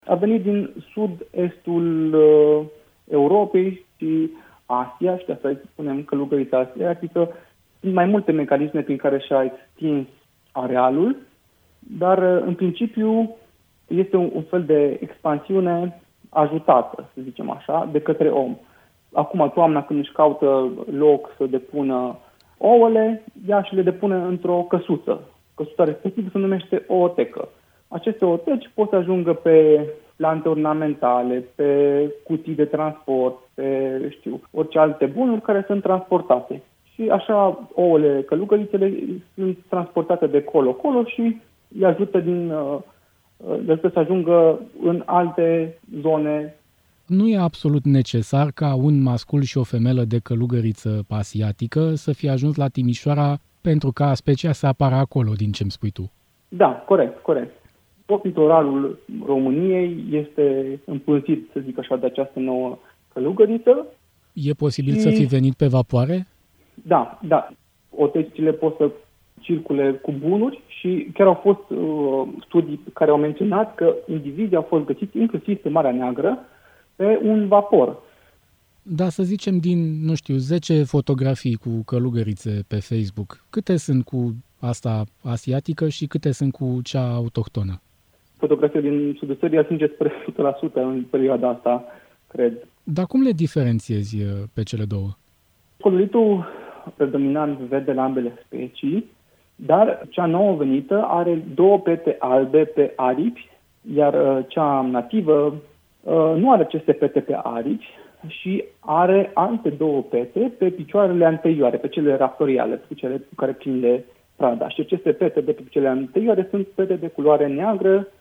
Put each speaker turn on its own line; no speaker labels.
a venit din sud-estul Europei și Asia, și de asta îi spunem călugărița asiatică. Sunt mai multe mecanisme prin care și-a extins arealul, dar în principiu este un fel de expansiune ajutată, să zicem așa, de către om. Acum, toamna, când își caută loc să depună ouăle, ea și le depune într-o căsuță. Căsuța respectivă se numește ootecă. Aceste ooteci pot să ajungă pe plante ornamentale, pe cutii de transport, pe, orice alte bunuri care sunt transportate. Și așa ouăle, călugărițele, sunt transportate de colo-colo și îi ajută să ajungă în alte zone.
Nu e absolut necesar ca un mascul și o femelă de călugăriță asiatică să fie ajuns la Timișoara pentru ca specia să apară acolo, din ce îmi spui tu.
Da, corect. Tot litoralul României este împânzit, să zic așa, de această nouă călugăriță.
E posibil să fi venit pe vapoare?
Da. Otecile pot să circule cu bunuri și chiar au fost studii care au menționat că indivizii au fost găsiți inclusiv pe Marea Neagră pe un vapor.
Da, să zicem din, 10 fotografii cu călugărițe pe Facebook, câte sunt cu asta asiatică și câte sunt cu cea autohtonă?
Fotografia din sudul țării ajunge spre 100% în perioada asta, cred.
Dar cum le diferențiezi pe cele două?
Coloritul predominant vede la ambele specii, dar cea nouă venită are 2 pete albe pe aripi, iar cea nativă nu are aceste pete pe aripi și are alte 2 pete pe picioarele anterioare, pe cele raptoriale, pe cele cu care prinde prada. Și aceste pete de pe cele anterioare sunt pete de culoare neagră